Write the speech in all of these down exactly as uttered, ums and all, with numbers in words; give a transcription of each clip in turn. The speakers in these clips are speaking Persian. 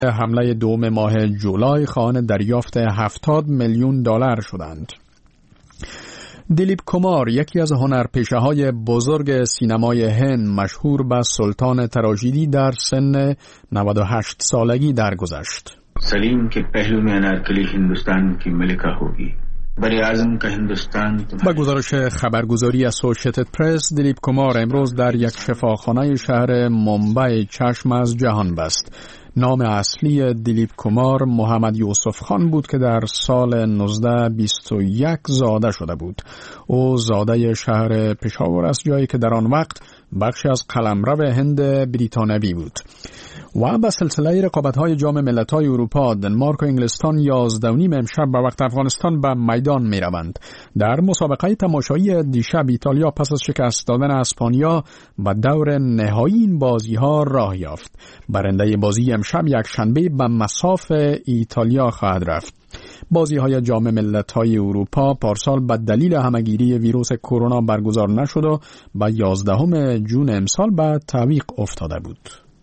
حمله دوم ماه جولای خواهان دریافت هفتاد میلیون دلار شدند. دیلیپ کمار، یکی از هنرپیشه‌های بزرگ سینمای هند، مشهور به سلطان تراژدی، در سن نود و هشت سالگی درگذشت. سلیم که پهلو میں انارکلی هندوستان کی ملکہ ہوگی. با گزارش خبرگزاری اسوسییتد پرس، دیلیپ کمار امروز در یک شفاخانه شهر ممبئی چشم از جهان بست. نام اصلی دیلیپ کمار محمد یوسف خان بود که در سال نوزده بیست و یک زاده شده بود. او زاده شهر پشاور است، جایی که در آن وقت بخشی از قلمرو هند بریتانوی بود. و به سلسله رقابت‌های جام ملت‌های اروپا، دنمارک و انگلستان یازده و نیم امشب به وقت افغانستان به میدان می‌روند. در مسابقه تماشایی دیشب ایتالیا پس از شکست دادن اسپانیا به دور نهایی این بازی‌ها راه یافت. برنده بازی امشب یک شنبه به مصاف ایتالیا خواهد رفت. بازی‌های جام ملت‌های اروپا پارسال به دلیل همه‌گیری ویروس کرونا برگزار نشد و به یازدهم ژوئن امسال به تعویق افتاده بود.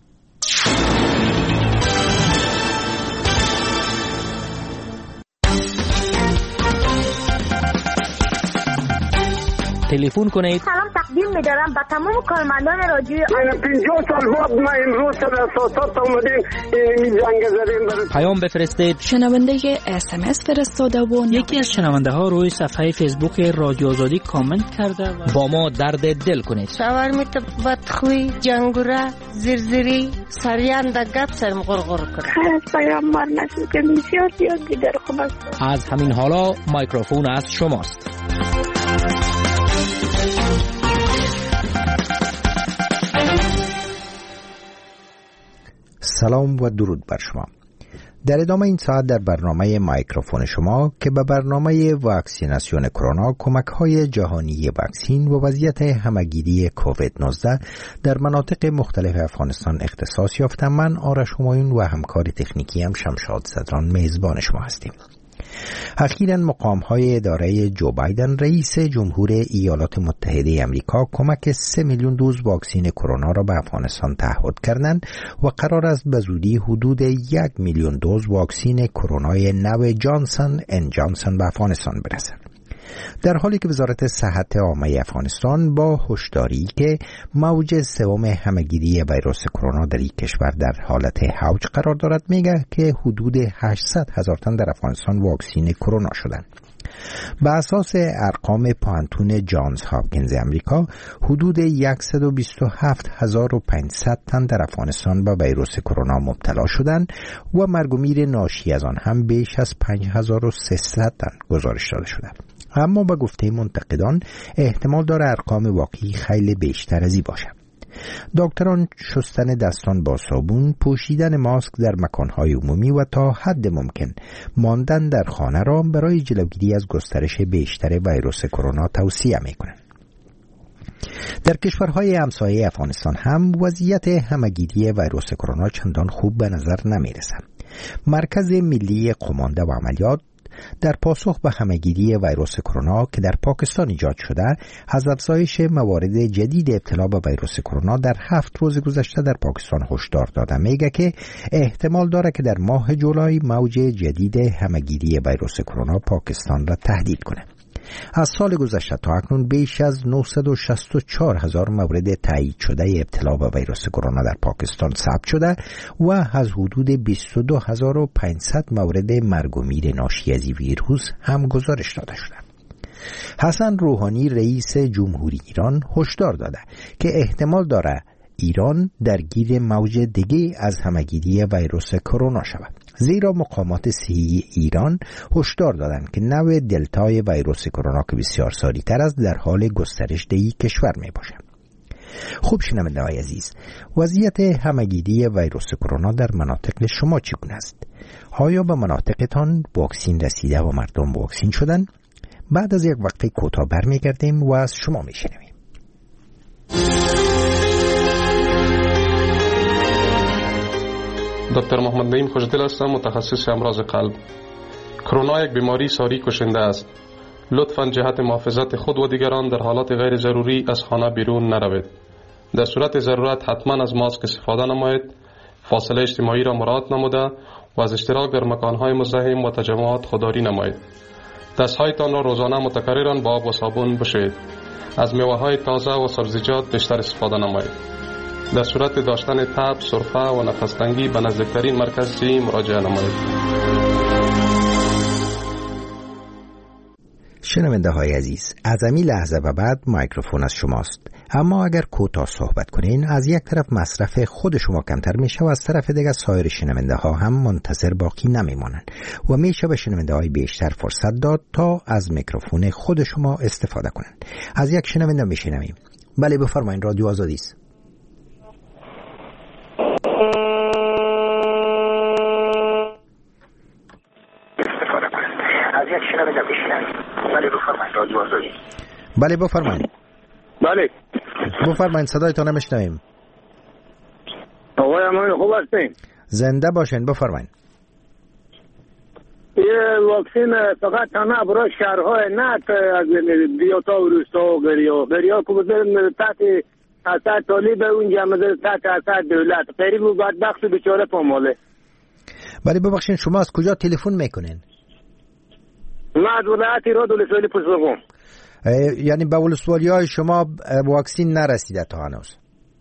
تلفن کنید. سلام تقدیم می‌دارم به تمام کارمندان رادیو. من پنجاه سال بعد ما امروز در اساسات اومدیم این جنگ زدیم. پیام بفرستید. شنونده اس ام اس فرستاده و یکی از شنونده ها روی صفحه فیسبوک رادیو آزادی کامنت کرده و با ما درد دل کنید. شاورمیت بدخوی، جنگوره، زرزری، سریان در گپ سرم غرغر کنه. خیلی پیامبر نسل که بسیار زیاد دیگر خوب است. از همین حالا میکروفون از شماست. سلام و درود بر شما. در ادامه این ساعت در برنامه میکروفون شما که به برنامه واکسیناسیون کرونا، کمک‌های جهانی واکسین و وضعیت همه‌گیری کووید نوزده در مناطق مختلف افغانستان اختصاص یافتم، من آرش همایون و همکار تکنیکی هم شمشاد صدران میزبان شما هستیم. اخیراً مقام‌های اداره جو بایدن رئیس جمهور ایالات متحده آمریکا کمک سه میلیون دوز واکسن کرونا را به افغانستان تعهد کردند و قرار است به زودی حدود یک میلیون دوز واکسن کرونای نو جانسون اند جانسون به افغانستان برسد. در حالی که وزارت صحت عامه افغانستان با هشداری که موج سوم همه‌گیری ویروس کرونا در این کشور در حالت اوج قرار دارد، میگه که حدود هشتصد هزار تن در افغانستان واکسن کرونا شدند. به اساس ارقام پانتون جانز هاپکینز امریکا، حدود صد و بیست و هفت هزار و پانصد تن در افغانستان با ویروس کرونا مبتلا شدند و مرگ و میر ناشی از آن هم بیش از پنج هزار و سیصد تن گزارش داده شده. اما با گفته منتقدان احتمال داره ارقام واقعی خیلی بیشتر از این باشه. دکتران شستن دستان با صابون، پوشیدن ماسک در مکانهای عمومی و تا حد ممکن ماندن در خانه را برای جلوگیری از گسترش بیشتر ویروس کرونا توصیه میکنند. در کشورهای همسایه افغانستان هم وضعیت همه‌گیری ویروس کرونا چندان خوب به نظر نمیرسد. مرکز ملی قمانده و عملیات در پاسخ به همه‌گیری ویروس کرونا که در پاکستان ایجاد شده، از افزایش موارد جدید ابتلا به ویروس کرونا در هفت روز گذشته در پاکستان هشدار داده. میگه که احتمال داره که در ماه جولای موج جدید همه‌گیری ویروس کرونا پاکستان را تهدید کنه. از سال گذشته تا اکنون بیش از نهصد و شصت و چهار هزار مورد تایید شده ابتلا به ویروس کرونا در پاکستان ثبت شده و از حدود بیست و دو هزار و پانصد مورد مرگ و میر ناشی از این ویروس هم گزارش داده شده. حسن روحانی رئیس جمهوری ایران هشدار داده که احتمال داره ایران درگیر موج دیگه از همه‌گیری ویروس کرونا شود، زیرا مقامات صحی ایران هشدار دادند که نوع دلتای ویروس کرونا که بسیار سریع تر است در حال گسترش در این کشور می باشد. خوب شنونده های عزیز، وضعیت همه‌گیری ویروس کرونا در مناطق شما چگونه است؟ آیا به مناطقتان واکسن رسیده و مردم واکسن شدند؟ بعد از یک وقت کوتاه برمیگردیم و از شما میشنویم. دکتر محمد نعیم خوشدل هستم، متخصص امراض قلب. کرونا یک بیماری ساری کشنده است. لطفاً جهت محافظت خود و دیگران در حالات غیر ضروری از خانه بیرون نروید. در صورت ضرورت حتما از ماسک استفاده نمایید. فاصله اجتماعی را مراعات نموده و از اشتراک در مکانهای مزدحم و تجمعات خودداری نمایید. دستهایتان را روزانه متکررا با آب و صابون بشویید. از میوه‌های تازه و سبزیجات بیشتر استفاده نمایید. در صورت داشتن تب، سرفه و نفس‌تنگی به نزدیکترین مرکز صحی مراجعه نمایید. شنونده های عزیز، از همین لحظه و بعد میکروفون از شماست. اما اگر کوتاه صحبت کنین، از یک طرف مصرف خود شما کمتر میشه و از طرف دیگر سایر شنونده ها هم منتظر باقی نمیمانن و میشه به شنونده های بیشتر فرصت داد تا از میکروفون خود شما استفاده کنن. از یک شنونده میشنویم. بله بفرمایید، رادیو آزادی است. از یک شنونده میشنویم. بله بفرمایید، رادیو آزادی. بله بفرمایید. بله بفرمایید، صدایتان نمیشنویم. آقای امان خوب هستین؟ زنده باشین، بفرمایید. یه واکسین فقط تنها برای شهرهای نه از دیوتا و روستا و گریا گریا که بزرگ تحت اثر طالب اونجا مزر تحت اثر دولت قریب و بدبخت و بیچاره پاماله. بله ببخشین، شما از کجا تلفن میکنین؟ ما از ولایت ایراد ولسوالی پسرقوم. یعنی به ولسوالی های شما واکسین نرسیده تا هنوز؟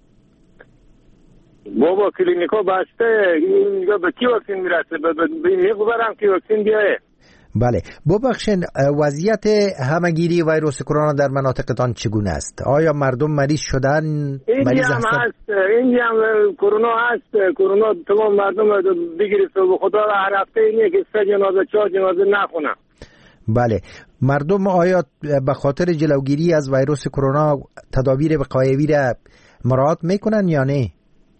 بابا کلینیکا بسته، اینجا به کی واکسین میرسه؟ به میگذارم که واکسین بیایه. بله ببخشین، وضعیت همگیری ویروس کرونا در مناطقتان چگونه است؟ آیا مردم مریض شدن؟ اینجا هم هست، اینجا هم کرونا هست. کرونا تمام مردم بگیرید و خدا هر هفته اینه که سه جنازه چهار جنازه نخونن. بله، مردم آیا به خاطر جلوگیری از ویروس کرونا تدابیر وقایوی را مراعات میکنن یا نه؟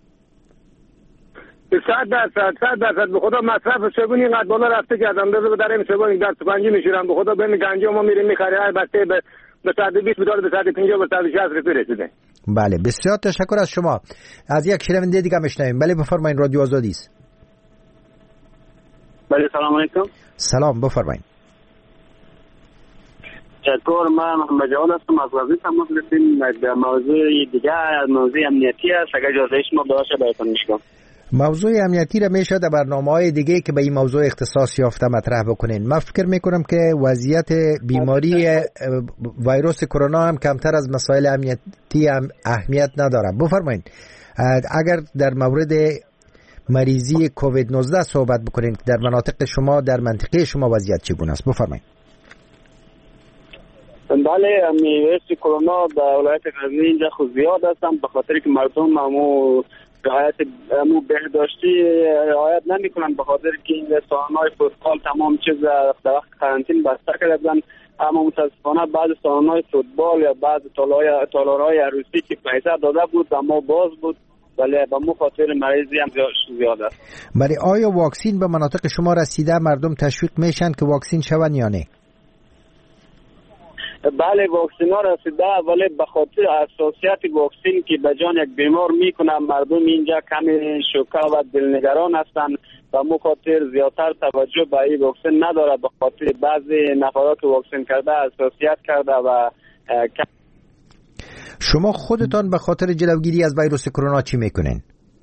صد درصد صد درصد به خدا مصرف صابون اینقدر بالا رفته که آدم بذاره در این صابون در سپنجی میشورن. به خدا بهم گنجا ما میریم میخریم هر بسته به به صد و بیست دلار، به صد و پنجاه، به صد و شصت روپیه رسیده. بله بسیار تشکر از شما. از یک شنونده دیگه میشنویم. بله بفرمایید، رادیو آزادی است. بله سلام علیکم. سلام، بفرمایید. چطور؟ من محمد جواد هستم از غزنی تماس گرفتیم. در موضوع دیگه موضوع امنیتی است، اگر اجازه شما باشه بهتون میگم. موضوع امنیتی را میشه در برنامه‌های دیگه که به این موضوع اختصاص یافته مطرح بکنین. من فکر میکنم که وضعیت بیماری ویروس کرونا هم کمتر از مسائل امنیتی هم اهمیت نداره. بفرمایید اگر در مورد مریضی کووید نوزده صحبت بکنین در مناطق شما، در منطقه شما وضعیت چگونه است؟ بفرمایید. بله، ویروس کرونا در ولایت غزنی اینجا خود زیاد هستن به خاطر که مردم همو رعایت امو بهداشتی رعایت نمی کنن، به خاطر که این سالن‌های فوتبال تمام چیز در وقت قرنطین بسته کردن. اما متاسفانه بعض سالن‌های فوتبال یا بعض تالارهای عروسی که پیسه داده بود اما باز بود، ولی به مو خاطر مریضی هم زیاد است. بله، آیا واکسین به مناطق شما رسیده؟ مردم تشویق میشن که واکسین شون یا نه؟ بله واکسین ها رسیده، ولی به خاطر حساسیت واکسین که به جان یک بیمار میکنه مردم اینجا کمی شوکه و دلنگران هستند و مخاطر زیادتر توجه به این واکسین نداره. به خاطر بعضی نفرات واکسین کرده حساسیت کرده و شما خودتان به خاطر جلوگیری از ویروس کرونا چی میکنین؟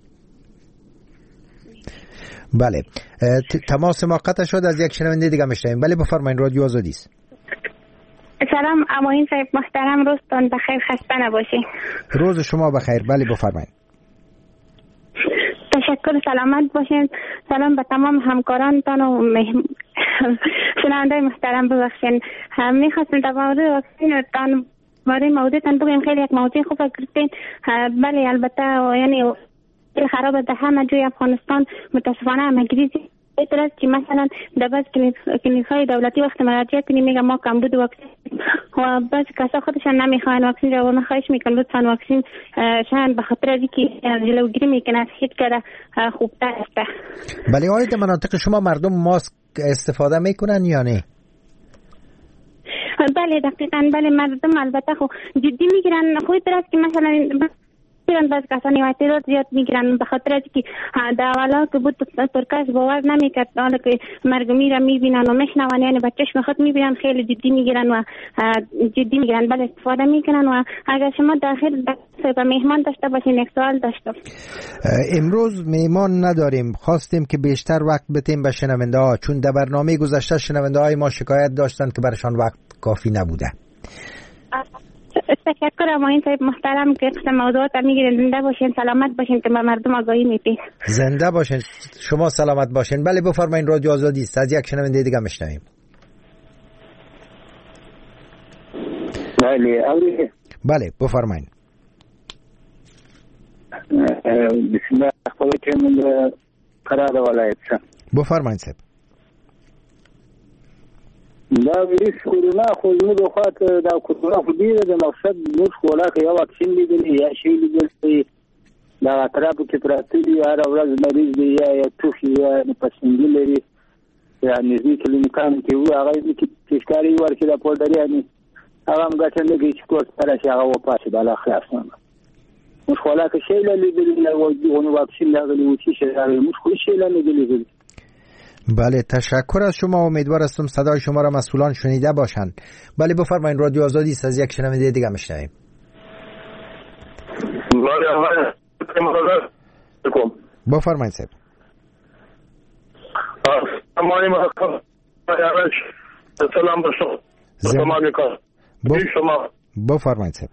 بله، تماس ما قطع شد. از یک شنونده دیگه میشنویم. بله بفرمایید، رادیو آزادی است. سلام اماین صاحب محترم، روزتان بخیر، خسته نباشی. روز شما بخیر. بله بفرمایید. تشکر، سلامت باشین. سلام به تمام همکارانتان و مهم... شنونده محترم. ببخشین میخواستم در مورد واکسینتان برای موضوعتان بگیم. خیلی یک موضوع خوب گرفتین. بله البته یعنی خراب ده همه جای افغانستان متاسفانه همگیری بهتر است که مثلا در بعض کلینیک‌های دولتی وقت مراجعه کنیم میگن ما کمبود واکسن و بعض کسا خودشان نمیخوان واکسن را و من خواهش میکنم لطفا واکسن شان به خاطر اینکه جلوگیری میکنه از هیچ کاره خوبتر است. بله، آیا در مناطق شما مردم ماسک استفاده میکنن یا نه؟ بله دقیقاً، بله مردم البته خو جدی میگیرن. خود است که مثلا میگیرن، بعض کسانی اعتراض زیاد میگیرن به خاطر که در اولا که بود ترکش باور نمیکرد، حالا که مرگ میره میبینن و میشنون، یعنی به چشم خود میبینن، خیلی جدی میگیرن و جدی میگیرن، بله استفاده میکنن. و اگر شما داخل به مهمان داشته باشین، یک سوال داشتم. امروز مهمان نداریم، خواستیم که بیشتر وقت بتیم به شنونده ها، چون در برنامه گذشته شنونده های ما شکایت داشتن که برشان وقت کافی نبوده. تشکر معین صاحب محترم که قسم موضوعات میگیرین. زنده باشین، سلامت باشین که مردم آگاهی میدید. زنده باشین، شما سلامت باشین. بله بفرمایید، رادیو آزادی است. از یک شنونده دیگه میشنویم. بله اولی بله بفرمایید. بسم الله خپل کې من قرار ولایت څخه بفرمایید صاحب. دا ویروس کورونا خو زموږ د خواته دا کورونا خو ډېره د مقصد موږ خو لا که یو واکسین لیدلی یا شی لیدلی دا اطرافو کې پراته دي، هره ورځ مریض دی یا یا ټوخي یا پسندي لري یا نږدې کلینیکانو کې وو، هغه کې پیشکاري ورکړي د پولډري یعنې هغه هم ګټه نه کوي چې کور ته راشي هغه وپاشي بالا خلاص نه. موږ خو لا که شی لا لیدلی لا واکسین راغلی و چې شی راغلی موږ خو شی لا نه دی لیدلی. بله تشکر از شما، امیدوار هستم صدای شما را مسئولان شنیده باشند. بله بفرمایید، رادیو آزادی است. از یک شنونده دیگه میشنویم. بفرمایید صاحب. سلام شما. بفرمایید صاحب.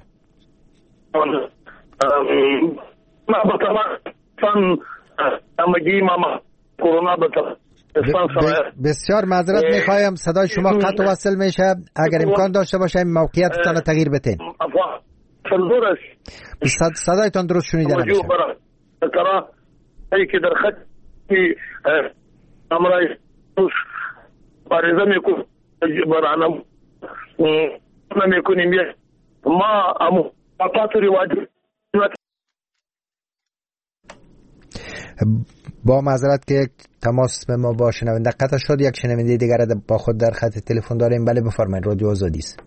ما بطبعا امگی ماما کرونا بطبعا بسیار معذرت میخوایم، صدای شما قطع و وصل میشه. اگر امکان داشته باشه موقعیتتان تغییر بدین. صدایتان درست شنیده نمیشه. ای که در خط امرای بارزه میکن برانم نمیکنیم ما امو پاتو رواج. با معذرت که تماس به ما با شنونده قطع شد. یک شنونده دیگر با خود در خط تلفن داریم. بله بفرمایید، رادیو آزادی است.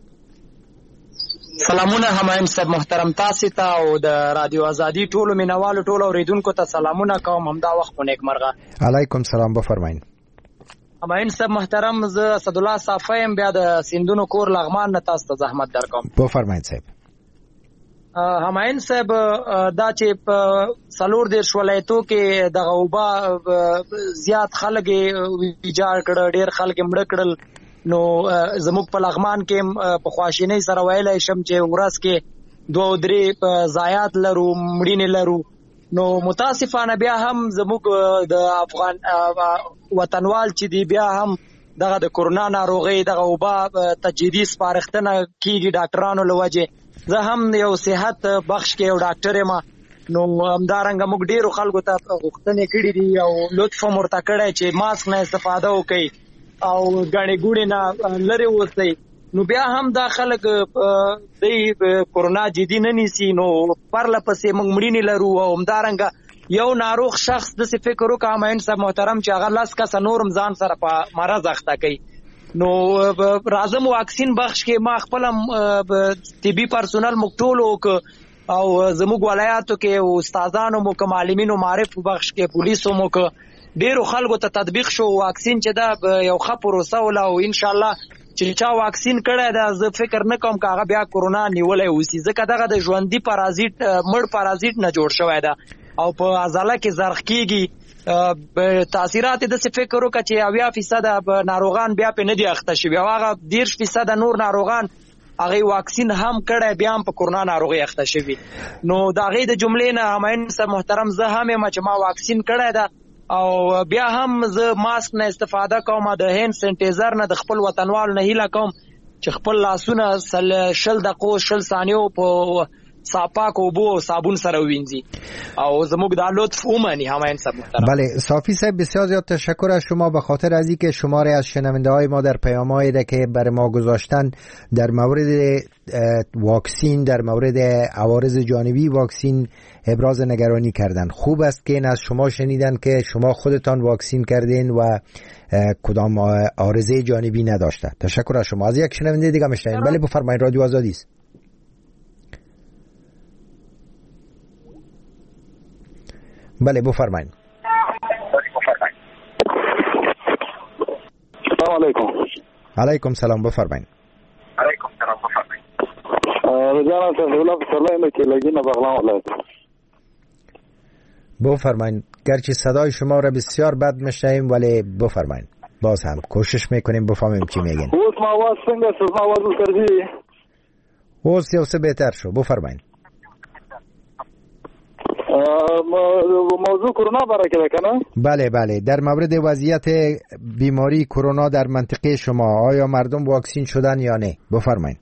سلامونه همایم صاحب محترم، تاسو ته او د رادیو آزادی ټولو مینوالو ټولو اوریدونکو ته سلامونه کوم. همدا وخت په نیک مرغه. علیکم سلام، بفرمایید. همایم صاحب محترم، زه اسدالله صافیم، بیا د سیندونو کور لغمان نه تاسو ته زحمت درکوم. بفرمایید صاحب. هماین صاحب دا چې په څلور دېرش ولایتو کې دغه وبا زیات خلک ویجاړ کړه، ډېر خلک مړه کړل، نو زموږ په لغمان کې په خواشینۍ سره ویلی شم چې ورځ کې دوه درې ضایعات لرو، مړینې لرو. نو متاسفانه بیا هم زموږ د افغان وطنوال چې دی بیا هم دغه د کرونا ناروغۍ دغه وبا ته جدي سپارښتنه کېږي ډاکټرانو له وجې. زه هم یو صحت بخش کې یو ډاکټر یم، نو همدارنګه موږ ډېرو خلکو ته غوښتنې کړي دي او لطف هم ورته کړی چې ماسک نه استفاده وکړي او ګڼې ګوڼې نه لرې اوسئ. نو بیا هم دا خلک دی کرونا جدي نه نیسي، نو پرله پسې موږ مړینې لرو. او همدارنګه یو ناروغ شخص داسې فکر وکړه هماین صاحب محترم چې هغه لس کسه نور هم ځان سره په مرض اخته کوي. نو راځم واکسین بخش کې ما خپل طبي پرسونل موږ ټول او زموږ ولایاتو کې استادانو مو که معلمینو معرف بخش کې پولیسو مو که ډېرو خلکو ته تطبیق شو واکسین چې دا یو ښه پروسه وله او انشاءالله چې چا واکسین کړی دا زه فکر نه کوم که هغه بیا کرونا نیولی اوسي، ځکه دغه د ژوندي پارازیت مړ پارازیت نه جوړ شوی ده او په عضله کې زرخ کېږي. تاثیرات یې داسې فکر وکړه چې اویا فیصده ناروغان بیا پې نه دي اخته شوي او هغه دېرش فیصده نور ناروغان هغې واکسین هم کړی بیا هم په کرونا ناروغۍ اخته شوي. نو د هغې د جملې نه هماین صاحب محترم زه هم یم چې ما واکسین کړی ده او بیا هم زه ماسک نه استفاده کوم، د هینډ سینټیزر نه د خپل وطنوالو نه هیله کوم چې خپل لاسونه شل دقیقو شل ثانیو په پاک اوبو او صابون سره وینځي او زموږ دا لطف ومني هماین صاحب محترم. بله صافی صاحب بسیار زیاد تشکر از شما به خاطر از اینکه شماری از شنونده های ما در پیام‌هایی ده که برای ما گذاشتن در مورد واکسین، در مورد عوارض جانبی واکسین ابراز نگرانی کردن. خوب است که این از شما شنیدن که شما خودتان واکسین کردین و کدام عارضه جانبی نداشته. تشکر از شما. از یک شنونده دیگه میشنویم. بله بفرمایید، رادیو آزادی است. بله بفرمایید. سلام علیکم. علیکم سلام بفرمایید. علیکم سلام بفرمایید. رجانا سفیلا سلام که لگینا بغلان ولایت. بفرمایید. گرچه صدای شما را بسیار بد میشنویم ولی بفرمایید. باز هم کوشش میکنیم بفهمیم چی میگین. اوس ما आवाज څنګه است؟ ما आवाज وسرځي. اوس یو څه بهتر شو. بفرمایید. موضوع کرونا برای که کنه؟ بله بله. در مورد وضعیت بیماری کرونا در منطقه شما آیا مردم واکسین شدن یا نه؟ بفرمایید.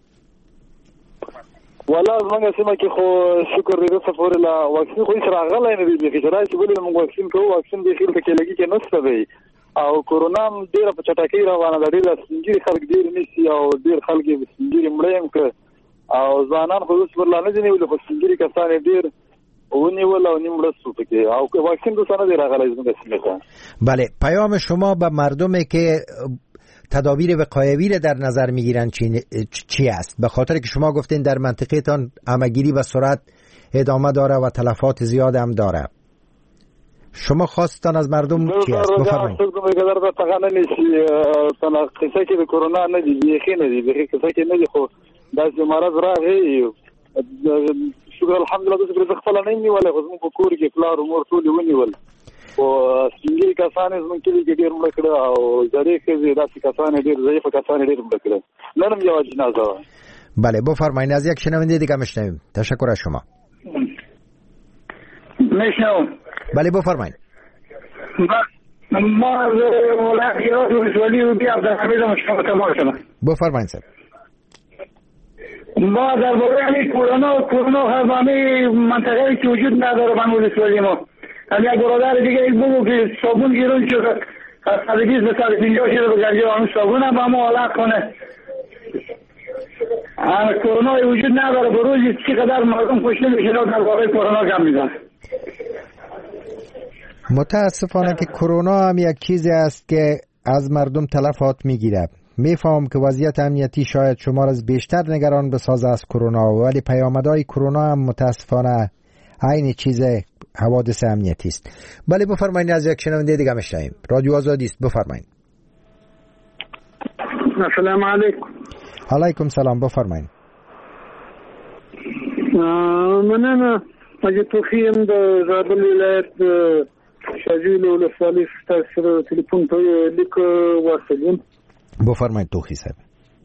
والا زمونږ سیمه کې خو شکر دې څه پورې لا واکسین خو هیڅ راغلی نه دی چې راځي بولې موږ واکسین کوو واکسین به خیر کې لګي کې نشته دی او کرونا ډیره په چټکۍ روانه ده ډیره سنجري خلک ډیر نشي او ډیر خلک یې سنجري مړ هم که او ځوانان خو اوس ورلا نه دي نیولي خو سنجري کسان ډیر ونیول او نیم مړه شو پکې او واکسین دوسه نه دی راغلی زمونږ سیمه ته. بله پیام شما به مردمی که تدابیر وقایوی را در نظر میگیرن چی, چی است؟ به خاطر که شما گفتین در منطقه تان همگیری به سرعت ادامه داره و تلفات زیاد هم داره. شما خواستان از مردم چی است؟ بفرمایید. در تقانه نیستی تنها قصه که به کرونا ندی بیخی ندی بیخی قصه که ندی خو دست مرض راغی شکر الحمدلله دوست که خپل نه نیول خو زموږ په کور کې پلار امور ټول ونیول او سنجري کسان زموږ کې ډېر مړه کړه او زړې ښځې داسې کسان ډېر ضعیفه کسان ډېر مړه کړه. نن هم یوه جنازه. بله بفرمایید. از یک شنونده دیگه میشنویم. تشکر از شما. میشنوم. بله بفرمایید. ما از ولایت هرات ولسوالی و بی عبدالحمید شما تماس شدم. بفرمایید صاحب. ما در باره کرونا و کرونا همه منطقه‌ای که وجود نداره من ولسوالی ما هم یک برادر دیگه یک بگو که صابون گیرون شد از صد و بیست به صد و پنجاه شده به گرجه آن صابون هم همه حالت کنه هم کرونا وجود نداره به روزی چقدر مردم کشته میشه در واقع کرونا کم میزن. متاسفانه که کرونا هم یک چیزی است که از مردم تلفات میگیره. میفهم که وضعیت امنیتی شاید شما را بیشتر نگران بسازه از کرونا ولی پیامدهای کرونا هم متاسفانه عین چیز حوادث امنیتی است. بله بفرمایید. از یک شنونده دیگه میشنویم. رادیو آزادی است. بفرمایید. السلام علیکم. علیکم سلام بفرمایید. مننه. اجازه توخیم د زابل ولایت شاجوی ولسوالی ستاسو تلیفون ته لیک واستوم. بفرمایید توخی صاحب.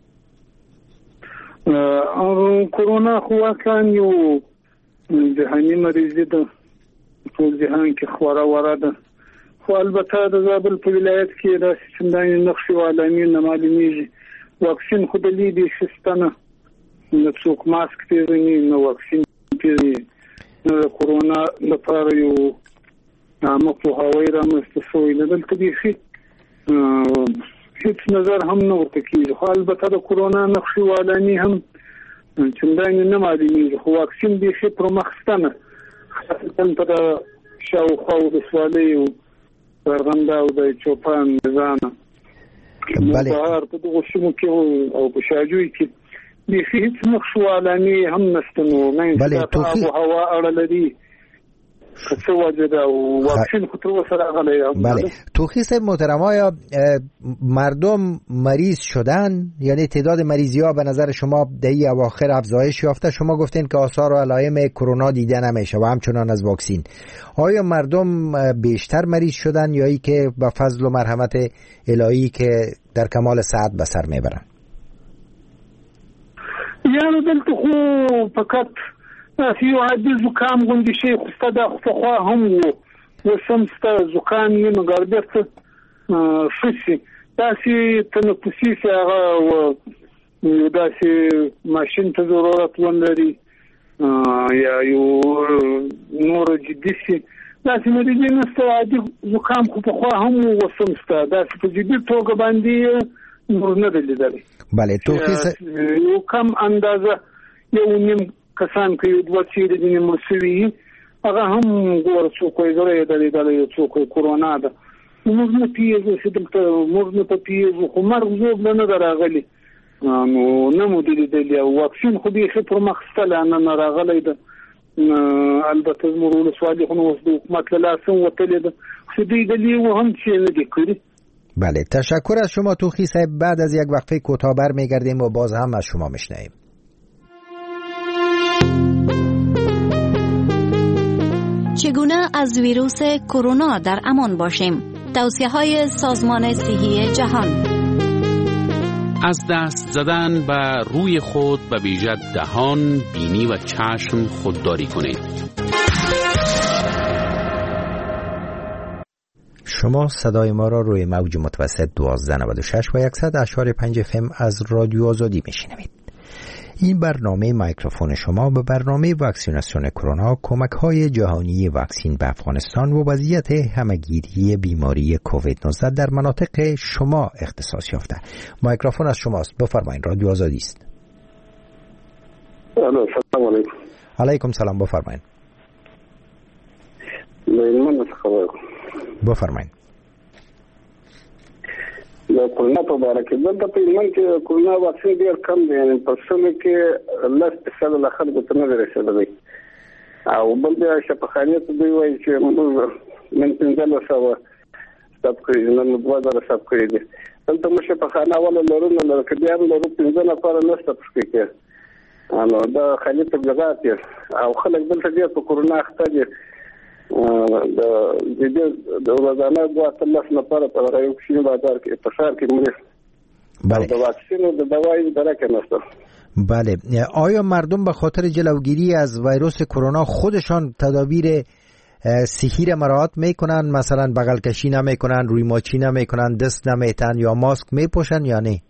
کرونا خو واقعا یو جهانی مریضی ده ټول جهان کې خوره وره ده خو البته د زابل په ولایت کې داسې چندانې نقشې و علامې نه معلومیږي. واکسین خو دلې دې شته نه نه څوک ماسک پېژني نه واکسین پېژني نه د کرونا لپاره یو عامه پوهاوی رامنځته شوی نه دلته بیخي هیڅ نظر هم نه ورته کېږي خو البته د کرونا نقشې و علامې هم چندانې نه معلومیږي خو واکسین بیخي پر مخ شته نه خاصتا په د شاوخوا ولسوالۍ او ارغنده او د چوپان میزانه بهار په دغو سیمو کې او په شاجوی کې بیخي هیڅ نقش و علامې هم نشته نو نه دا په آب و هوا اړه لري څه وجه ده او واکسین خو تر اوسه راغلی. بله توخی صاحب محترم آیا مردم مریض شدن یعنی تعداد مریضی ها به نظر شما در این اواخر افزایش یافته؟ شما گفتین که آثار و علائم کرونا دیده نمیشه و همچنان از واکسین. آیا مردم بیشتر مریض شدن یا ای که با فضل و مرحمت الهی که در کمال صحت به سر میبرن؟ یعنی دلته خو فقط داسې یو عادي زکام غوندې شی خو سته دا خو پخوا هم و اوس هم سته زکام یې نو ګار بېرته ښه شي داسې تنفسي شي هغه داسې ماشین ته ضرورت ولري یا یو نور جدي شي داسې مریضي نشته عادي زکام خو پخوا هم و اوس هم سته داسې په جدي توګه باندې نور نه دی لیدلی. بله توخی یو کم اندازه یو نیم کسان که یو دوه څېرې ځینې مړ شوي هغه هم ګوره څوک یې زړه یې درېدلی یو څوک یې کرونا ده موږ نه پوهېږو چې دلته موږ نه په پوهېږو خو مرګ زوبله نه ده راغلې نو نه مو دې لیدلي او واکسین خو بیخي پر مخ شته لا نه راغلی ده البته زموږ ولسوالي خو نو د حکومت له لاسه وتلې ده خو دوی دلې و هم چې نه دي کړي. بله تشکر از شما توخی صاحب. بعد از یک وقفه کوتاه برمیگردیم و باز هم از شما میشنویم. چگونه از ویروس کرونا در امان باشیم؟ توصیه‌های سازمان صحی جهان. از دست زدن به روی خود به ویژه دهان، بینی و چشم خودداری کنید. شما صدای ما را روی موج متوسط دوازده نود و شش و صد اشار پنج اف ام از رادیو آزادی میشنوید. این برنامه میکروفون شما به برنامه واکسیناسیون کرونا، کمک‌های جهانی واکسین به افغانستان و وضعیت همه‌گیری بیماری کووید نوزده در مناطق شما اختصاص یافته. میکروفون از شماست. بفرمایید. رادیو آزادی است. الو سلام علیکم. علیکم سلام. بفرمایید. من خبر بفرمایید. د کرونا په اړه کې دلته په ایمان کې کرونا واکسین ډیر کم دی، یعنی په سمه کې لس فیصد له خلکو ته نه رسیدلی او بل بیا شفاخانې ته دوی وایي چې موږ من پنځه سوه حساب کړي دي، نن دوه زره حساب کړي دي. دلته موږ شفاخانه اوله لرو نه لرو، که بیا هم لرو پنځه نفره نشته پکې کې نو دا خالي تبلیغات دي او خلک دلته ډېر په کرونا اخته دي. د دې د ورځانه دوه تلس نفره په رايو کې بازار کې په شهر کې موږ بله د واکسین او د دوايي درکه نشته. بله آیا مردم به خاطر جلوگیری از ویروس کرونا خودشان تدابیر صحی را مراعات میکنن؟ مثلا بغل کشی نمیکنن، روی ماچی نمیکنن، دست نمیتن یا ماسک میپوشن یا نه؟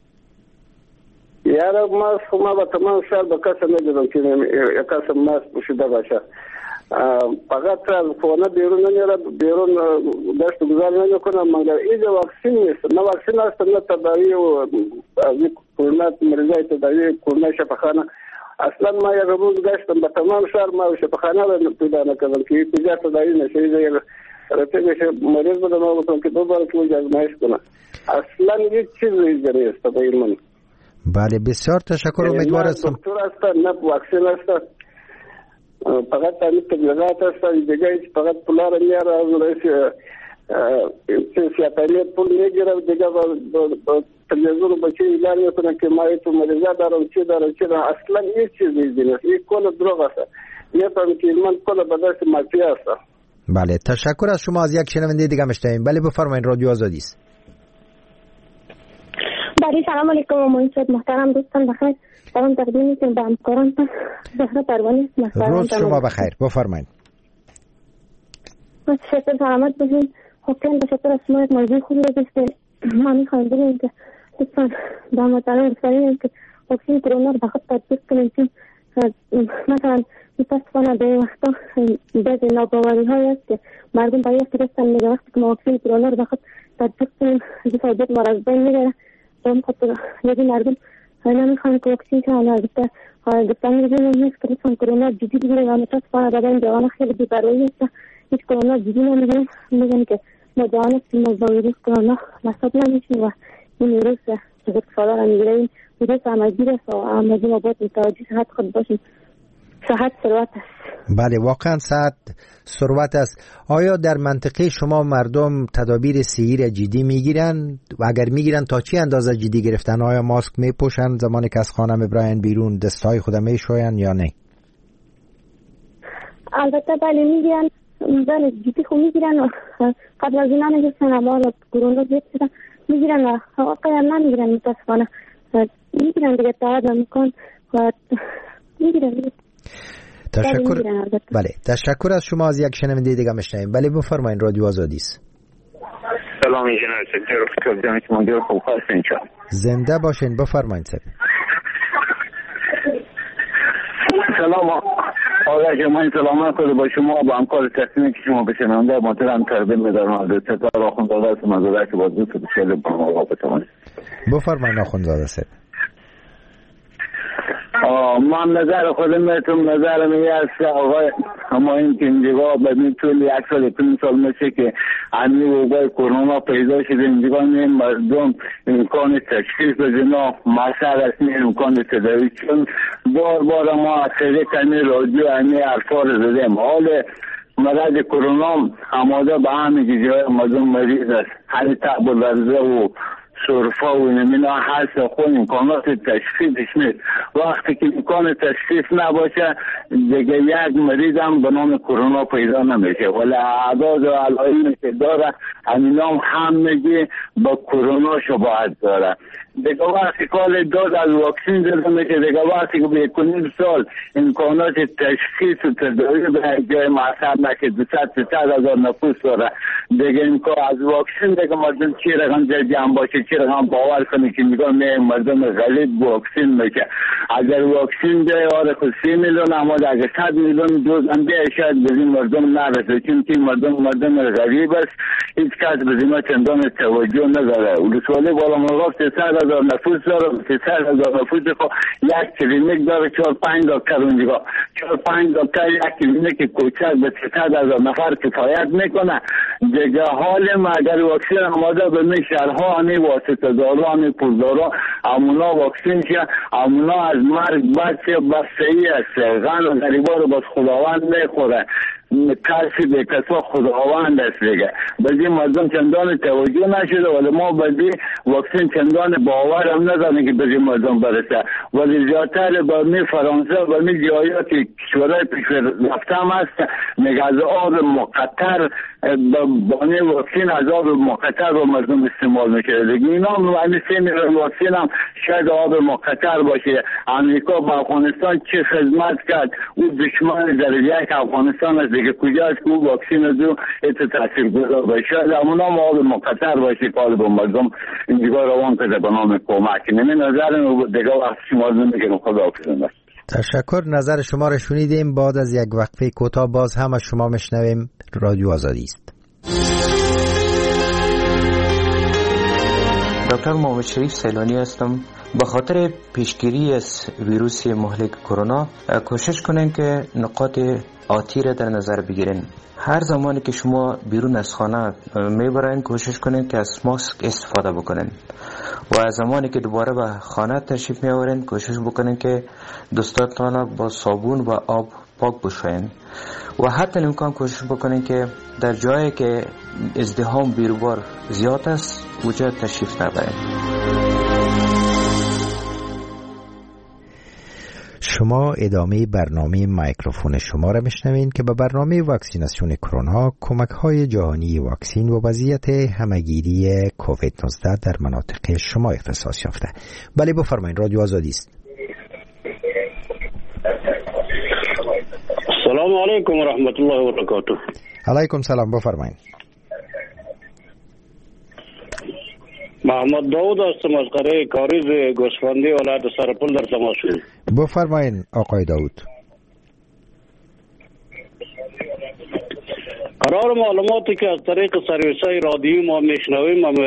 یاره ماسک ما به تمام شهر به کس نمیدونم که یک کس ماسک پوشیده باشه. فقط از خونه بیرون نمیره، بیرون داشت گذار نمیکنه، مگر اینجا واکسین نیست، نه واکسین هست نه تداوی و از کرونا مریضای تداوی کرونا شفاخانه. اصلا ما یک روز گشتم به تمام شهر، ما شفاخانه را پیدا نکردم که اینجا تداوی نشه. اینجا رفیقش مریض بودم ما گفتم که دو بار که اونجا ازمایش کنه. اصلا هیچ چیز اینجا نیست به این من. بله بسیار تشکر. امیدوار هستم. دکتر هست نه واکسین هست، فقط تعلیق تبلیغات هست دیگه هیچ فقط پولار میاره از رئیس سیاتانیت پول میگیره دیگه با تلویزیون بچه اعلان میکنه که ما ایتو مریضا دارم چی دارم چی دارم. اصلا هیچ چیز نیست، این کل دروغ هست. میفهم که من کل بدست مافیا هست. بله تشکر از شما. از یک شنونده دیگه مشتاقیم. بله بفرمایید. رادیو آزادی است. بله سلام علیکم محمد محترم دوستان، بخیر سلام تقدیم میکنم به همکاران. زهرا پروانی است. روز شما بخیر. بفرمایید. تشکر. سلامت باشید. حکم تشکر از شما. یک موضوع خوبی رو گفتید. ما میخوایم بگیم که دوستان با مطالعه بسیاریم که واکسین کرونا رو به خود تطبیق کنیم، چون مثلا متاسفانه به وقتا بعضی ناباوری های است که مردم برای فرستن میگه وقتی که ما واکسین کرونا رو به خود تطبیق کنیم فایده ما را از بین میبره. به خاطر یکی مردم نمیخوان که واکسین کنن. البته گفتن میگن نیست که مثلا کرونا جدی بگیره و متاسفانه بدن جوان خیلی بی‌پروایی است، هیچ کرونا جدی نمیگیرن. میگن که ما جوان هستیم، ما با ویروس کرونا مصاب نمیشیم و این ویروس بزرگ سالار میگیره. این ویروس همگیر است و همگی ما باید متوجه صحت خود باشیم. صحت ثروت است. بله واقعا صحت ثروت است. آیا در منطقه شما مردم تدابیر صحی را جدی میگیرن و اگر میگیرن تا چی اندازه جدی گرفتن؟ آیا ماسک میپوشن زمانی که از خانه میبرن بیرون؟ دستای خود میشوین یا نه؟ البته بله میگیرن، بله جدی خود میگیرن و قبل از این نمیگیرن اما کرونا زیاد شدن میگیرن و واقعا نمیگیرن متاسفانه میگیرن دیگه تعداد میکن و میگیرن دیگه. تشکر. بله تشکر از شما. از یک شنونده دیگه میشنویم. بله بفرمایید. رادیو آزادی است. سلام انجینر سکتر فکر جمعیت مدیر خوب هستین چا زنده باشین. بفرمایید سر. سلام آقای جمعیت سلامت خود با شما با همکار تصمیمی که شما به شنونده محترم تقدیم می‌دارم. از ستاره آخوندزاده است مزاده که با دوست بسیار با ما بتوانید. بفرمایید آخوندزاده سر. من نظر خودم میتونم نظر میگه است آقای اما این که اینجا بدین طول یک سال اکنون سال میشه که همی وبای کرونا پیدا شده، اینجا مردم امکان تشخیص بزنه مسئله رسمی امکان تداوی، چون بار بار ما از طریق همی رادیو همی حرفا رو زدیم. حال مرض کرونا آماده به همه جای مردم مریض است، هر تب و لرزه و سرفه و نمینا هست خود امکانات تشخیصش نیست. وقتی که امکان تشخیص نباشه دیگه یک مریض هم به نام کرونا پیدا نمیشه، ولی اعداد و علائمی که داره همین هم همگی با کرونا شباهت داره. دیگه وقتی کال داد از واکسین داده میشه، دیگه وقتی که به یکنیم سال امکانات تشخیص و تداوی به جای محسب نشه، دوصد سیصد هزار نفوس داره، دیگه امکان از واکسین دیگه مردم چی رقم جمع باشه، چی رقم باور کنه که میگه نه مردم غلیظ واکسین میشه. اگر واکسین جای آره خود سی میلیون اما اگر صد میلیون دوز هم بیه شاید به این مردم نرسه، چون که مردم مردم غریب است، هیچ کس به این چندان توجه نداره. ولسوالی بالا مقاف سیصد هزار نفوس داره، سیصد هزار نفوس خب یک کلینیک داره، چهار پنج دکتر اونجا، چهار پنج دکتر یک کلینیک کوچک به سیصد هزار نفر کفایت میکنه. دیگه حال ما اگر واکسین آماده به می شهرها همی واسطه دارا همی پولدارا امونا واکسین شه، امونا از مرگ بچه بسیعی است، غن و غریبا رو بس خداوند میخوره، کسی به کسا خداوند است دیگه. بلدی مردم چندان توجه نشده، ولی ما بلدی واکسین چندان باور هم نداره که بلدی مردم برسه، ولی زیادتر برمی فرانسه و برمی جایات کشورهای پیشور رفته هم هست میگه از آب مقطر بانی واکسین از آب مقطر رو مردم استعمال میشه دیگه. اینا هم سه میلیون واکسین هم شاید آب مقطر باشه. امریکا با افغانستان چه خدمت کرد، او دشمن درجه یک افغانستان است دیگه، کجاست که او واکسین از او ات تاثیر گذار باشه، شاید همون هم آب مقطر باشه که با مردم اینجا روان کرده به نام کمک. نمی نظر دیگه وقت شما نمیگه خدا حافظ. تشکر، نظر شما را شنیدیم. بعد از یک وقفه کوتاه باز هم از شما میشنویم. رادیو آزادی است. دکتر محمد شریف سیلانی هستم. به خاطر پیشگیری از ویروس مهلک کرونا کوشش کنین که نقاط آتی را در نظر بگیرین. هر زمانی که شما بیرون از خانه میبرین کوشش کنین که از ماسک استفاده بکنین و از زمانی که دوباره به خانه تشریف میآورین کوشش بکنین که دستاتان با صابون و آب پاک بشوین و حتی امکان کوشش بکنین که در جایی که ازدحام بیروبار زیاد است اونجا تشریف نبرین. شما ادامه برنامه مایکروفون شما را میشنوین که به برنامه واکسیناسیون کرونا، کمک‌های جهانی واکسین و وضعیت همگیری کووید نوزده در مناطق شما اختصاص یافته. بله بفرمایید، رادیو آزادی است. السلام علیکم و رحمت الله و برکاته. علیکم سلام، بفرمایید. محمد داود هستم از قریه کاریز گوسفندی ولایت سرپل در تماس. بفرمایید آقای داود. قرار معلوماتی که از طریق سرویس‌های رادیو ما میشنویم هم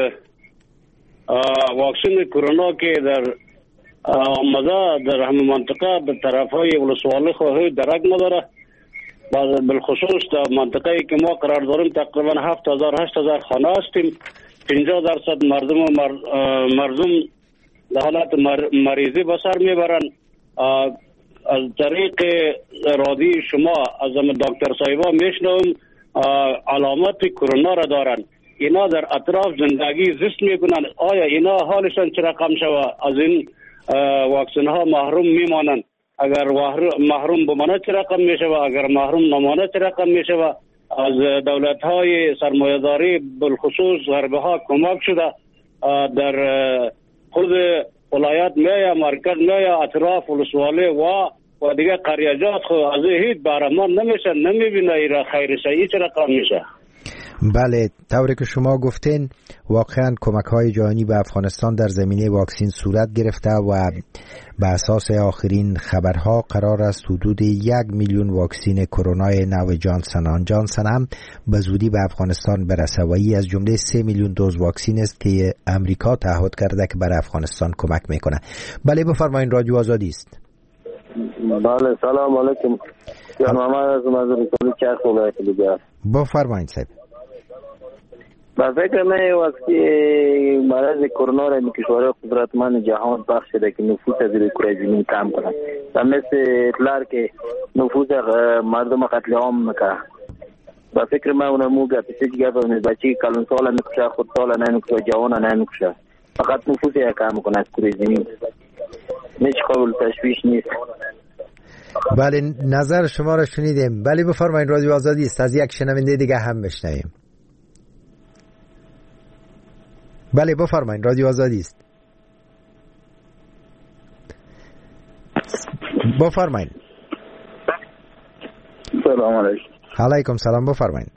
واکسن کرونا که در آمده در همه منطقه به طرفهای ولسوالی خواهی درک نداره، بالخصوص در منطقه که ما قرار داریم تقریبا هفت هزار هشت هزار خانه هستیم. پنجاه درصد مردم مر... مردم در حالت مر... مریضی به سر میبرن. از طریق رادیو شما از دکتر صاحبا میشنوم علامات کرونا را دارن، اینا در اطراف زندگی زیست میکنن، آیا اینا حالشان چه رقم شوه از این واکسن ها محروم میمانن؟ اگر محروم بمانه چه رقم میشوه؟ اگر محروم نمانه چه رقم میشوه؟ از دولت های سرمایه‌داری بالخصوص غربی ها کمک شده در خود ولایت میایا مرکز میایا اطراف ولسوالی و و دیگه قریجات خو از هیچ برمان نمیشه، نمیبینه ایرا خیرشه، ای چه رقم میشه؟ بله، طوری که شما گفتین واقعا کمک‌های جهانی به افغانستان در زمینه واکسین صورت گرفته و به اساس آخرین خبرها قرار است حدود یک میلیون واکسین کرونای نو جانسن آن جانسن هم به زودی به افغانستان برسه و این از جمله سه میلیون دوز واکسین است که امریکا تعهد کرده که برای افغانستان کمک میکنه. بله بفرمایید، رادیو آزادی است. بله سلام علیکم. جان محمد از مزرعه چرخ ولایت دیگر. بفرمایید صاحب. با فکر من وقتی مرض کرونا را می کشورهای قدرتمند جهان پخش شده که نفوس از روی کره زمین کم کنند و مثل هتلر که نفوس مردم قتل عام میکنه. با فکر من اون موقع پیش گپ بچه کلون سال میکشه خود سال نمیکشه جوان نمیکشه فقط نفوس یا کم کنه از کره زمین. هیچ قابل تشویش نیست. بله نظر شما را شنیدیم. بله بفرمایید رادیو آزادی است. از یک شنونده دیگه هم بشنویم. بله بفرمایید رادیو آزادی است. بفرمایید. سلام علیکم. علیکم سلام بفرمایید.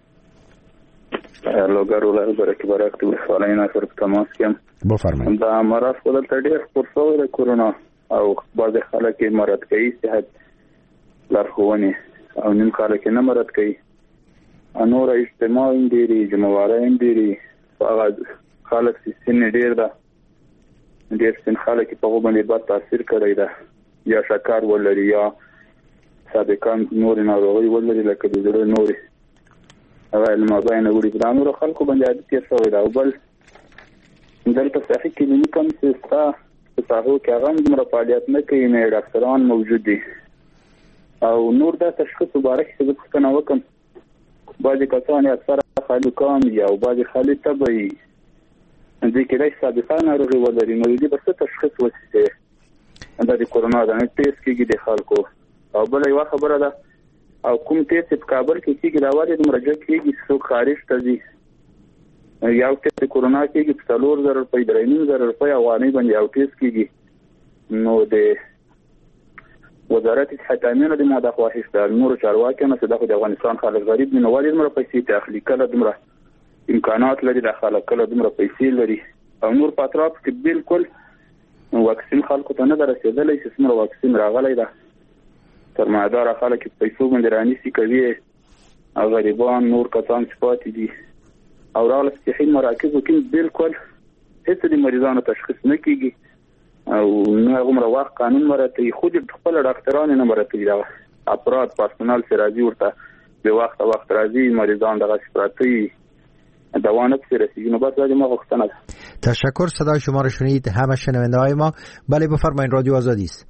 لوګر ولر برکه برکه د سوالین سره تماس کوم. بفرمایید. دا مرض خپل تډیر پرسو د کورونا او بعض خلک مرض کوي صحت لارښوونې او نیم خلک نه مرض کوي. انور اجتماع انديري جمعواره انديري هغه خلک سین ډیر ده ډیر سین خلک په باندې بد تاثیر کړی ده یا شکر ولري یا سابقان نور ناروغي ولري لکه د زړه نور هغه المابین وړي د نور خلکو باندې عادت یې شوی دا او بل دلته صحي کلینیکم سیستا په هغه کې هغه د فعالیت نه کوي نه ډاکټران موجود دي او نور دا تشخیص مبارک څه څنګه وکم بعضی کسان اکثر خالقان یا او بعضی خالي تبعي دې کې راځي سابقان ناروغي ولري نو دې بس تشخیص وشي دا د کورونا د ټیسټ کېږي د خلکو او بل یو خبره ده او کوم ټیسټ په کابل کې کېږي دا وایي د مرجع کېږي څو خارج ته ځي یو ټیسټ کورونا کېږي په څلور زره روپۍ درې نیم زره روپۍ افغانۍ باندې یو ټیسټ کېږي نو د وزارت صحت امنیت د ماده خواهش ده نور چارواکي نه صدق د افغانستان خلک غریب نه وایي مر پیسې تخلي کله دمره امکانات لري د خلک کله دمره پیسې لري او نور پاتراپ کې بالکل واکسین خلکو ته نه درسېدلی چې څومره واکسین راغلی ده سرمایه‌دار خلک پیسو باندې رانیسي کوي او غریبان نور کسان چې پاتې دي او راغله صحي مراکزو کې بالکل هیڅ د مریضانو تشخیص نه کیږي او نه عمر وخت قانون مرته خود خپل ډاکټران نه مرته دي افراد پرسونل سرازي ورته به وخت وخت راځي مریضان دغه شپراتي دوانه سرسی نو بعد ما وختنه. تشکر. صدای شما رو شنید همه شنونده های ما. بله بفرمایید رادیو آزادی است.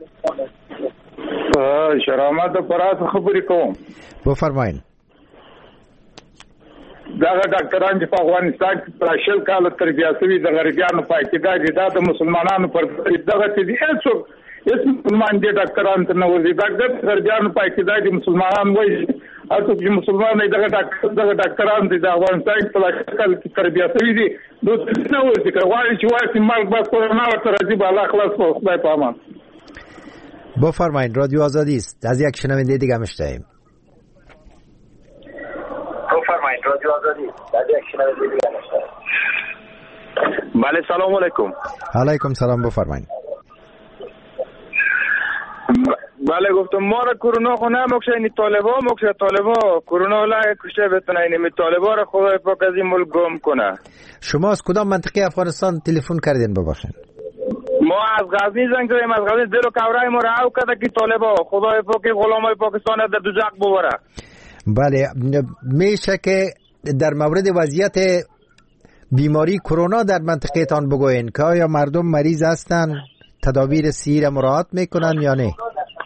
شرامت پراس خبرې کوم. بفرمایید. دا ډاکټران چې په افغانستان کې پراشل کال تربیه شوی د غریبانو په اعتقاد دي د مسلمانانو پر دغه دي هیڅ هیڅ مسلمان دي ډاکټران ته نه ورځي ډاکټر غریبانو په اعتقاد دي مسلمانان وایي اته چې مسلمان نه دغه ډاکټر دغه ډاکټران دي د افغانستان په پراشل کال کې تربیه شوی دي نو څه نه ورځي کوي چې وایي چې مال به کورونا ورته راځي به الله خلاص په خدای په امان. بفرمایید رادیو آزادی است. از یک شنونده دیگه مشتاقیم. بفرمایید رادیو آزادی است. از یک شنونده دیگه مشتاقیم. بله سلام علیکم. علیکم سلام بفرمایید. بله گفتم ما را کرونا خو نمکشه اینی طالبا مکشه طالبا کرونا لا کشه بتونه اینی طالبا را خدای پاک از این ملک گم کنه. شما از کدام منطقه افغانستان تلفن کردین ببخشید؟ ما از غزنی زنگ زدیم از غزنی دل و کورای ما را او کده که طالبا خدای پاک غلامای پاکستان در دوزخ ببره. بله میشه که در مورد وضعیت بیماری کرونا در منطقه تان بگوین که آیا مردم مریض هستن تدابیر سیر مراعات میکنن یا نه؟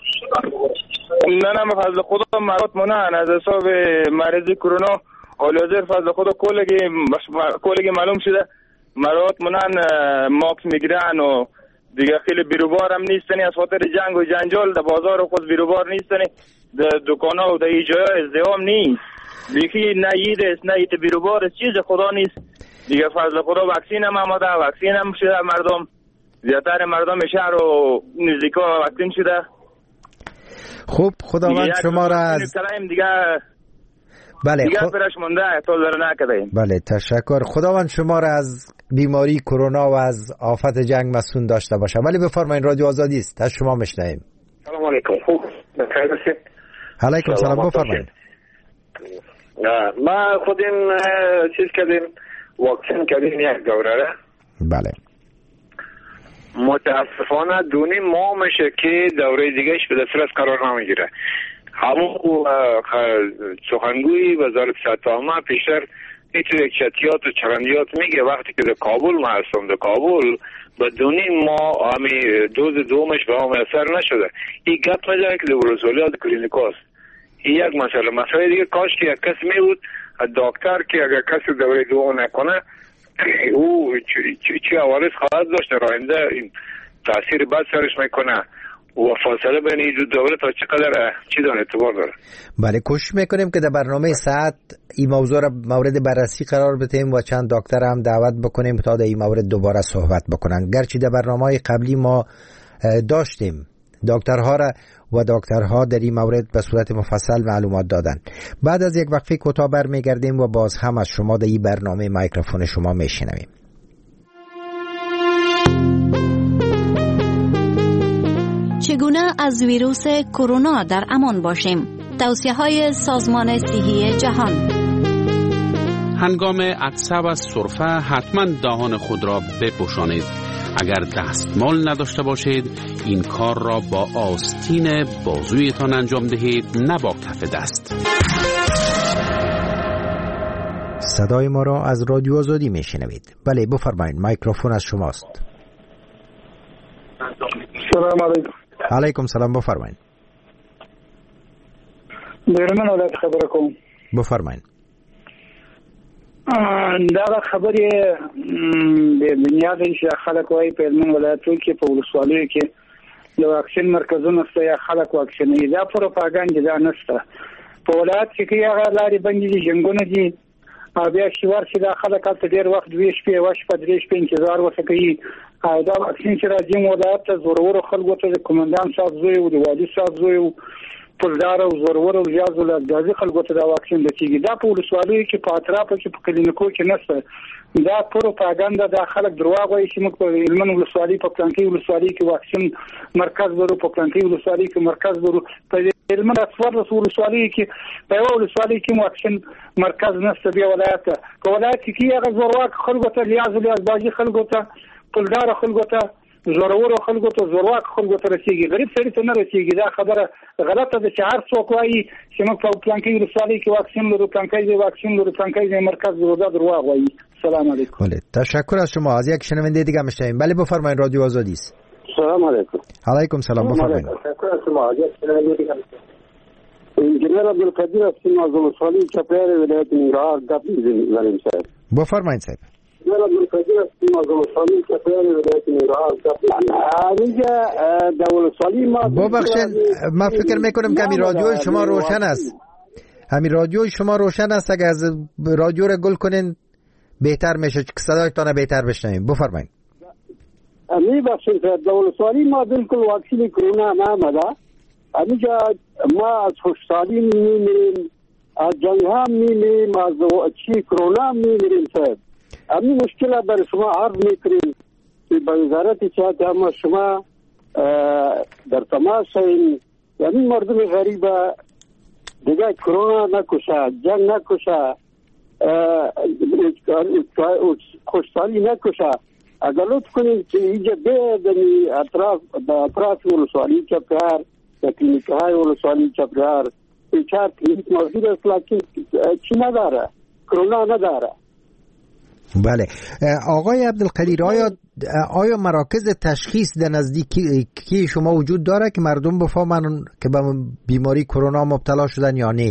نه نه فضل خدا مرات منن از حساب مریضی کرونا حال حاضر فضل خدا کلگی کلگی معلوم شده مرات منن ماکس میگیرن و دیگه خیلی بیروبار هم نیستنی از خاطر جنگ و جنجال در بازار خود بیروبار نیستنی در دکانه و در ایجای ازدهام نیست دیگه نه اید است نه ایت بیروبار چیز خدا نیست دیگه فضل خدا واکسین هم آمده واکسین هم شده مردم زیادتر مردم شهر و نزدیکا واکسین شده. خوب خداوند شما را از دیگه بله دیگه خب... فرش مونده تو در نکده. بله تشکر. خداوند شما را از بیماری کرونا و از آفت جنگ مسئول داشته باشه. ولی بفرمایید رادیو آزادی است. از شما میشنویم. سلام علیکم. خوب بخیر باشید. علیکم سلام بفرمایید. ما خودم چیز کردیم واکسن کردیم یک دوره. بله. متاسفانه دونی ماه میشه که دوره دیگهش به دست از قرار نمیگیره. همون سخنگوی وزارت صحت عامه پیشتر اینطور یک شتیات و چرندیات میگه وقتی که در کابل ما هستم، در کابل بدونین ما همی دوز دومش به ما اثر نشده. این گپ میزنه که در ولسوالیات کلینیکاست. این یک مسئله. مسئله دیگه کاش که یک کس می بود دکتر که اگر کسی دوره دوم نکنه او چی عوارض خواهد داشت در آینده، این تاثیر بد سرش میکنه و فاصله بین این دو دوره تا چقدر چی داره اعتبار داره. بله، کوشش میکنیم که در برنامه ساعت این موضوع را مورد بررسی قرار بدیم و چند دکتر هم دعوت بکنیم تا در این مورد دوباره صحبت بکنن. گرچه در برنامه قبلی ما داشتیم دکترها را و دکترها در این مورد به صورت مفصل معلومات دادن. بعد از یک وقفه کوتاه برمیگردیم و باز هم از شما در این برنامه میکروفون شما میشنویم. چگونه از ویروس کرونا در امان باشیم؟ توصیه‌های سازمان صحی جهان. هنگام عطسه و سرفه حتما دهان خود را بپوشانید. اگر دستمال نداشته باشید این کار را با آستین بازویتان انجام دهید، نه با کف دست. صدای ما را از رادیو آزادی میشنوید. بله بفرمایید، میکروفون از شماست. سلام علیکم. علیکم سلام، بفرمایید. بیرمن ولایت خبره کوم. بفرمایید. دا خبرې د دنیا د خلک وايي په بیرمن ولایتو کې په ولسوالیو کې د واکسین مرکزونو سره خلک واکسینوي. دا پروپاګاندا دا نشته. په ولایت کې هغه لارې بندې دي، جنګونه دي، او بیا شوار چې دا خلک هلته ډېر وخت دوې شپې واش په درې شپې انتظار ورته کوي. او دا واکسین چې راځي ولایت ته زورورو خلکو ته د کمانډان صاحب زوی او د والي صاحب زوی او پلدار او زورور او ریاض ول غازی خلکو ته دا واکسین لکېږي. دا په ولسوالیو کې په اطرافو کې په کلینیکو کې نشته. دا پروپاګاندا دا خلک دروغ وایي چې موږ په علمن ولسوالۍ په پلانکي ولسوالۍ کې واکسین مرکز ورو، په پلانکي ولسوالۍ کې مرکز ورو، په علمن اصفر ولسوالۍ کې په یو ولسوالۍ کې واکسین مرکز نشته. بیا ولایت په ولایت کې هغه زورواک خلکو ته ریاض ول غازی خلکو ته پلدار خلکو ته زورور خلکو ته زورواک خلکو ته رسیږي، غریب سړي ته نه رسیږي. دا خبره غلطه ده چې هر څوک وایي چې موږ په پلانکي ولسوالۍ کې واکسین لرو، پلانکي واکسین لرو، پلانکي مرکز لرو. دا دروغ وایي. سلام علیکم. بله، تشکر از شما. از یک شنونده دیگه میشنویم. بله بفرمایید، رادیو آزادی است. سلام علیکم. علیکم سلام، بفرمایید. تشکر از شما. از یک شنونده دیگه میشنویم. انجینر عبدالقدیر هستیم از ولسوالی چپیار ولایت ننګرهار. گپ میزنیم صاحب. بفرمایید صاحب. انجینر عبدالقدیر هستیم از ولسوالی چپیار ولایت ننګرهار. گپ اینجا در ولسوالی ما ببخشید من فکر میکنم که همین رادیوی شما روشن است. همین رادیوی شما روشن است. اگر از رادیو را گل کنین بهتر میشه که صدایتان بهتر بشنویم. بفرمایید. امی بخشید در ولسوالی ما بالکل واکسین کرونا نامده. اینجا ما از خوشحالی میمیریم، از جنگ هم میمیریم، از چی کرونا میمیریم صاحب. امی مشکل بر شما عرض میکنیم که به وزارت صحت عامه شما در تماس این یعنی مردم غریب دیگه کرونا نکشه، جنگ نکشه، خوشحالی نکشه. اگر لطف کنید که اینجا به اطراف اطراف ولسوالی چپیار در کلینیک های ولسوالی چپیار چهار کلینیک موجود است لیکن چی نداره، کرونا نداره. بله آقای عبدالقدیر، آیا آیا مراکز تشخیص در نزدیکی شما وجود داره که مردم بفهمن که به بیماری کرونا مبتلا شدن یا نه؟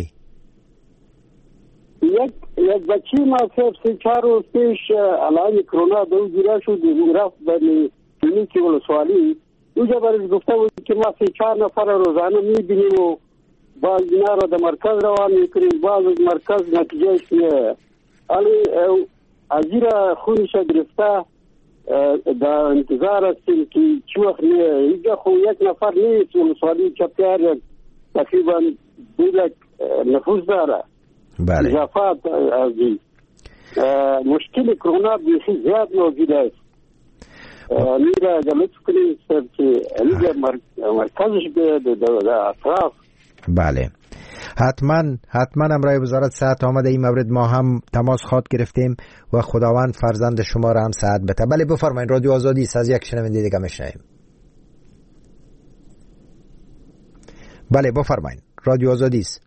یک یک بچی ما سه چهار روز پیش علائم کرونا دو گیره شد، رفت به کلینیک ولسوالی. اونجا برش گفته بود که ما سه چهار نفر روزانه میبینیم و بعض اینا را در مرکز روان میکنیم، بعض از مرکز نتیجهش میه. علی از ایرا خونش گرفته در انتظار هستیم که چی وقت میه. اینجا خو یک نفر نیست، ولسوالی چپیار تقریبا دو لک نفوس داره. بله. اضافات از این مشکل کرونا بیخی زیاد موجود است. میره جلوت کنید که اینجا مرکزش به اطراف. بله حتما حتما امرای وزارت صحت آمده این مورد ما هم تماس خواد گرفتیم و خداوند فرزند شما را هم صحت بده. بله بفرمایید، رادیو آزادی است. از یک شنونده دیگه میشنویم. بله بفرمایید، رادیو آزادی است.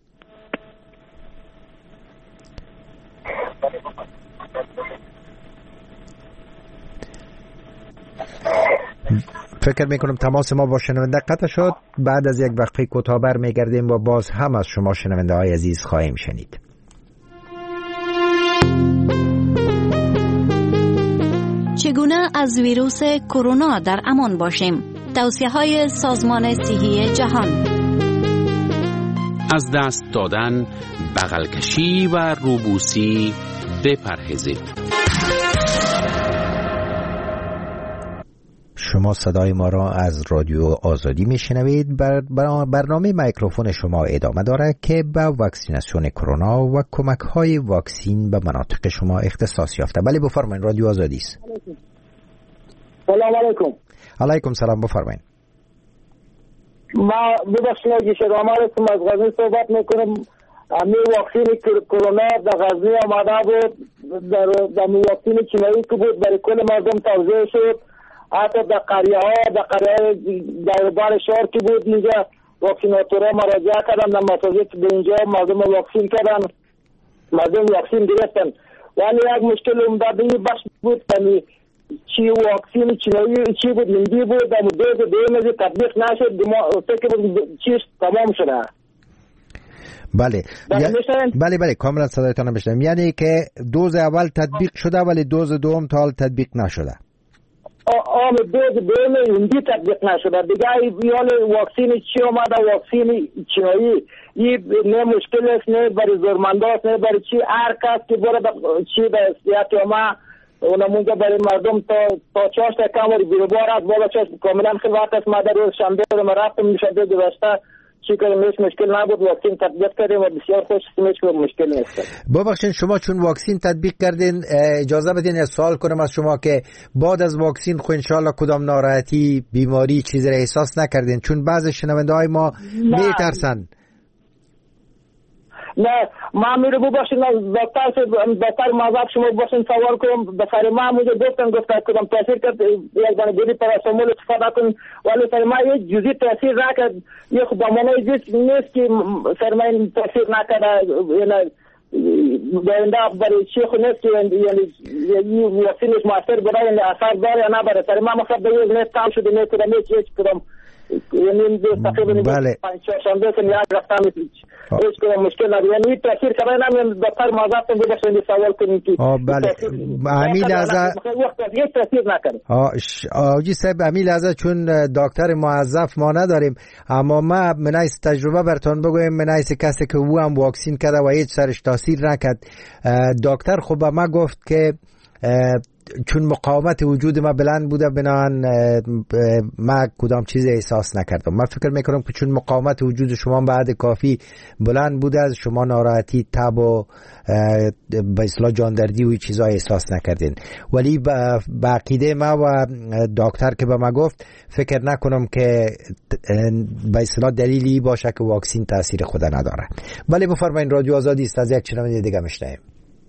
فکر میکنم تماس ما با شنونده قطع شد. بعد از یک وقفه کوتاه برمیگردیم و باز هم از شما شنونده های عزیز خواهیم شنید. چگونه از ویروس کرونا در امان باشیم؟ توصیه‌های سازمان صحی جهان. از دست دادن، بغل کشی و روبوسی بپرهیزید. شما صدای ما را از رادیو آزادی میشنوید. بر برنامه میکروفون شما ادامه داره که به واکسیناسیون کرونا و کمک های واکسین به مناطق شما اختصاص یافته. بله بفرمایید، رادیو آزادی است. سلام علیکم. علیکم سلام، بفرمایید. ما ببخشید اگه شما هستم، از غزنی صحبت میکنم. امی واکسین کرونا در غزنی آماده بود، در در واکسین چینایی که بود برای کل مردم توزیع شد. حتی در قریه ها در قریه های در بار شهر که بود اینجا واکسیناتورها مراجعه کردن، در مطازه که به اینجا مردم واکسین کردن، مردم واکسین گرفتن. ولی یک مشکل اومده این بخش بود که چی واکسین چینایی چی بود هندی بود، در دوز دوم تطبیق نشد، فکر بود چیز تمام شده. بله بله بله کاملا صدایتان میشنوم. یعنی که دوز اول تطبیق شده ولی دوز دوم تا حال تطبیق نشده. آم دوز دوم هندی تطبیق نشده. دیگه بیان واکسین چی آمده، واکسین چینایی. این نه مشکل است، نه برای زورمنداست، نه برای چی. هر کس که برای چی به استیاتی ما اونمونجا برای مردم تا تا چهار تا کامری بیروبار است. بابا چاش کاملا خلوت است. ما در روز شنبه رو رفتم میشده دوسته چی کنیم، هیچ مشکل نبود. واکسین تطبیق کردیم و بسیار خوش هیچ مشکل نیست. ببخشید شما چون واکسین تطبیق کردین، اجازه بدین یه سوال کنم از شما که بعد از واکسین خو ان شاء الله کدام ناراحتی، بیماری چیزی را احساس نکردین؟ چون بعضی شنونده های ما میترسن. نه ما میره ببخشید دکتر دکتر مذهب شما باشین سوال کنم. بسر ما مجھے گفتن گفتن کدام تاثیر کرد یک دانه گلی پاراسیتامول استفاده کن، ولی سر ما یک جزئی تاثیر نکرد. یک دامنه چیز نیست که سر ما تاثیر نکرد. یعنی دنده برای چی خود نیست که یعنی واکسینش موثر برای یعنی اثر داره یا نه برای سر ما مخاطب به یک نیست کام شده، نه کدام هیچ کدام یعنی تقریبا بله پنج شنبه که نیاز رفتم هیچ کدام مشکل نداره. یعنی تاثیر کرده نمیدونم دکتر مازاد تو ببخشید سوال کنید که بله امیل از وقت دیگه تاثیر نکنه. آجی صاحب امیل از چون دکتر موظف ما نداریم، اما ما منایس تجربه براتون بگویم، منایس کسی که او هم واکسین کرده و هیچ سرش تاثیر نکرد. دکتر خب ما گفت که چون مقاومت وجود ما بلند بوده بنان ما کدام چیز احساس نکردم. من فکر میکنم که چون مقاومت وجود شما بعد کافی بلند بوده از شما ناراحتی، تب و به اصطلاح جاندردی و چیزا احساس نکردین. ولی با عقیده ما و دکتر که به ما گفت فکر نکنم که به اصطلاح دلیلی باشه که واکسین تاثیر خود نداره. ولی بفرمایید، رادیو آزادی است، از یک چنان دیگه میشنویم.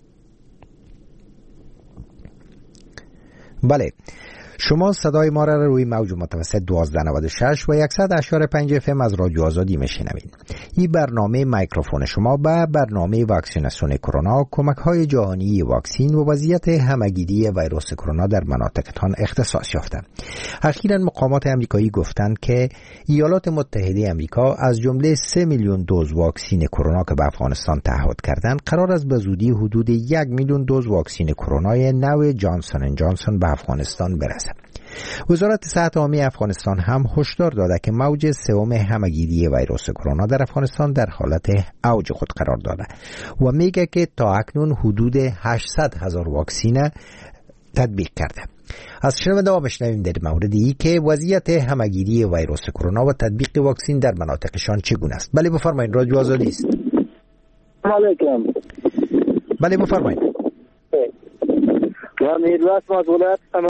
بله شما صدای ما را روی موج متوسط دوازده نود و شش و صد و اشاره پنج اف ام از رادیو آزادی میشنوید. این برنامه میکروفون شما به برنامه واکسیناسیون کرونا، کمک های جهانی واکسین و وضعیت همگیری ویروس کرونا در مناطقتان اختصاص یافته. اخیراً مقامات امریکایی گفتند که ایالات متحده امریکا از جمله سه میلیون دوز واکسین کرونا که به افغانستان تعهد کردند، قرار است به زودی حدود یک میلیون دوز واکسین کرونای نوع جانسون اند جانسون به افغانستان برسد. وزارت صحت عامه افغانستان هم هشدار داده که موج سوم همگیری ویروس کرونا در افغانستان در حالت اوج خود قرار داده و میگه که تا اکنون حدود هشتصد هزار واکسین تطبیق کرده. از شنونده ها بشنویم در موردی که وضعیت همگیری ویروس کرونا و تطبیق واکسین در مناطقشان چگونه است. بله بفرمایید، رادیو آزادی است. علیکم. بله بفرمایید. و میرواز مازولات